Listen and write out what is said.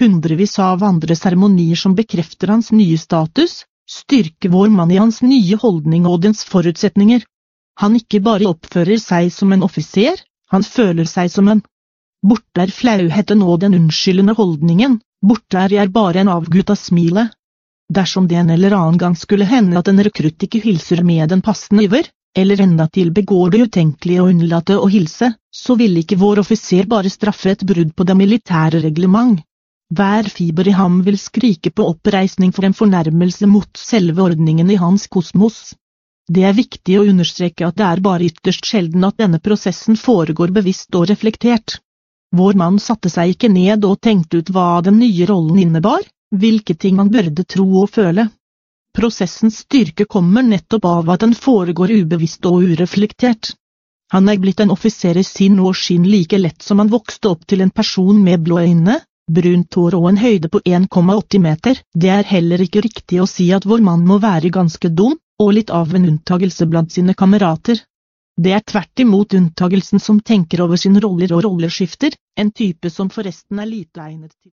hundrevis av andre seremonier som bekrefter hans nye status, styrker vår mann i hans nye holdning og dens forutsetninger. Han ikke bare oppfører seg som en offiser, han føler seg som en. Borte er flauheten og den unnskyldende holdningen, borte er jeg bare en avgutta smilet. Dersom det en eller annen gang skulle hende at en rekrutt ikke hilser med en passende iver, eller endatil begår det utenkelige å unnlate å hilse, så vil ikke vår offiser bare straffe et brudd på det militære reglement. Hver fiber i ham vil skrike på oppreisning for en fornærmelse mot selve ordningen i hans kosmos. Det er viktig å understreke at det er bare ytterst sjelden at denne prosessen foregår bevisst og reflektert. Vår mann satte seg ikke ned og tenkte ut hva den nye rollen innebar, hvilke ting han burde tro og føle. Prosessens styrke kommer nettopp av at den foregår ubevisst og ureflektert. Han er blitt en offiser i sinn og skinn like lett som han vokste opp til en person med blå øyne, brunt hår og en høyde på 1,80 meter. Det er heller ikke riktig å si at vår mann må være ganske dum, og litt av en unntagelse blant sine kamerater. Det er tvert imot unntagelsen som tenker over sine roller og rolleskifter, en type som forresten er lite egnet til.